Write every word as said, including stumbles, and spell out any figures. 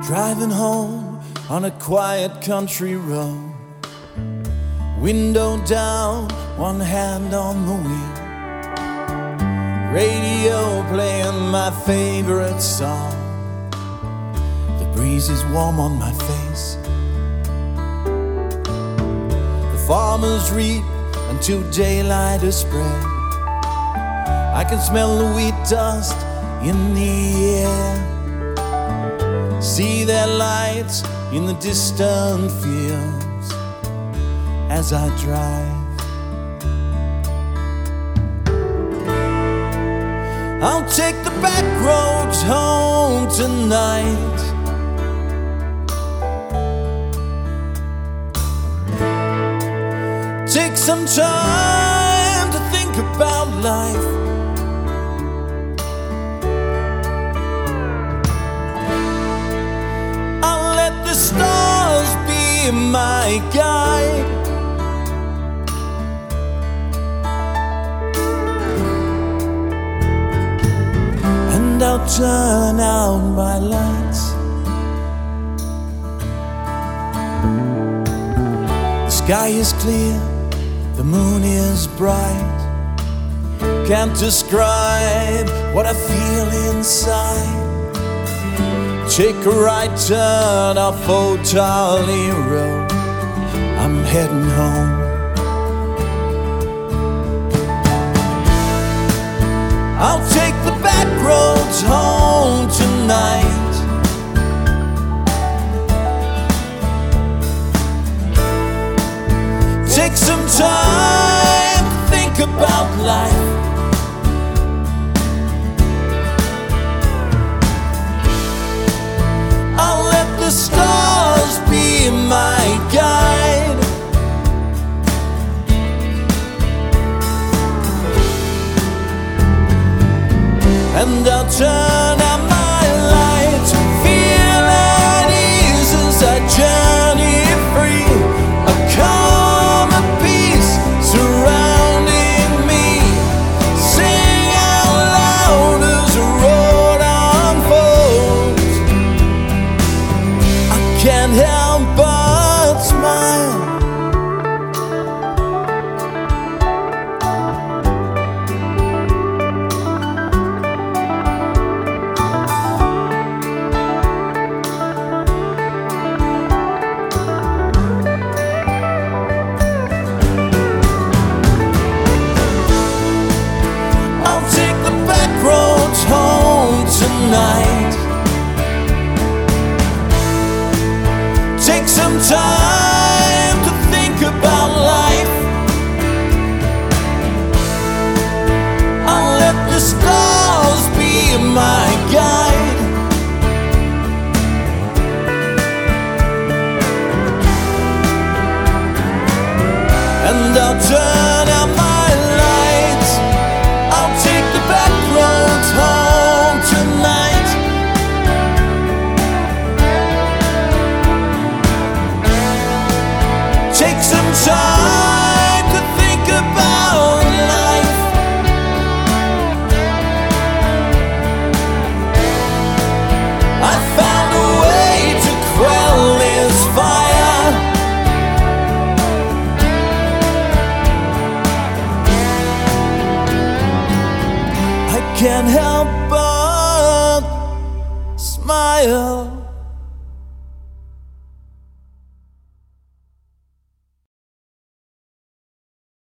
Driving home on a quiet country road, window down, one hand on the wheel, radio playing my favorite song. The breeze is warm on my face. The farmers reap until daylight is spread. I can smell the wheat dust in the air, see their lights in the distant fields as I drive. I'll take the back roads home tonight. Take some time to think about life. The stars be my guide, and I'll turn out my lights. The sky is clear, the moon is bright. Can't describe what I feel inside. Take a right turn off Old Tarley Road, I'm heading home. I'll take the back roads home tonight. Take some time to think about life. The stars be my guide, and I'll turn out my light. Feel at ease as I journey free. A calm and peace surrounding me. Sing out loud as the road unfolds. Can't help but smile. I'll take the back roads home tonight. Take some time to think about life. I'll let the stars be my guide, and I'll turn out my lights. I'll take the back roads home tonight. Take some time to think about life. I found a way to quell this fire. I can't help but smile.